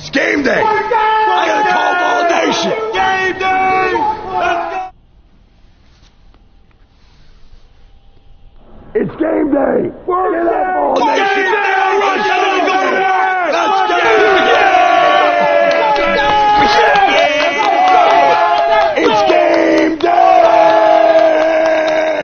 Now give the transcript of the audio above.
It's game day. I gotta call Ball Nation. Game day! Let's go! It's game day. Get up, Ball Nation.